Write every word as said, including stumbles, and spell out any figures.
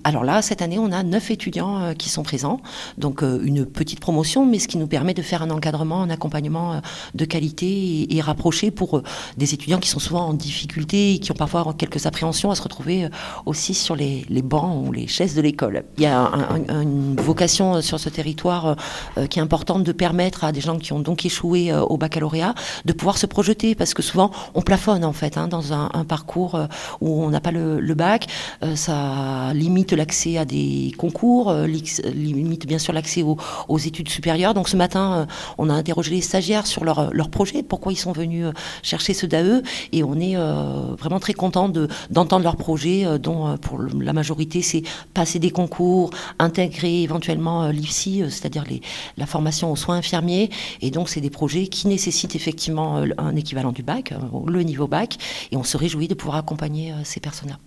Alors là, cette année, on a neuf étudiants euh, qui sont présents, donc euh, une petite promotion, mais ce qui nous permet de faire un encadrement, un accompagnement euh, de qualité et, et rapproché pour euh, des étudiants qui sont souvent en difficulté et qui ont parfois quelques appréhensions à se retrouver euh, aussi sur les, les bancs ou les chaises de l'école. Il y a un, un, une vocation sur ce territoire euh, qui est importante de permettre à des gens qui ont donc échoué euh, au baccalauréat de pouvoir se projeter, parce que souvent on plafonne en fait hein, dans un, un parcours euh, où on n'a pas le, le bac, euh, ça limite l'accès à des concours, euh, limite bien sûr l'accès aux, aux études supérieures. Donc ce matin, euh, on a interrogé les stagiaires sur leur, leur projet, pourquoi ils sont venus euh, chercher ce D A E, et on est euh, vraiment très content de, d'entendre leur projet, euh, dont euh, pour la majorité c'est passer des concours, intégrer éventuellement euh, l'I F S I, euh, c'est-à-dire les, la formation aux soins infirmiers, et donc c'est des projets qui nécessitent effectivement euh, un équivalent du bac, euh, le niveau bac, et on se réjouit de pouvoir accompagner euh, ces personnes-là.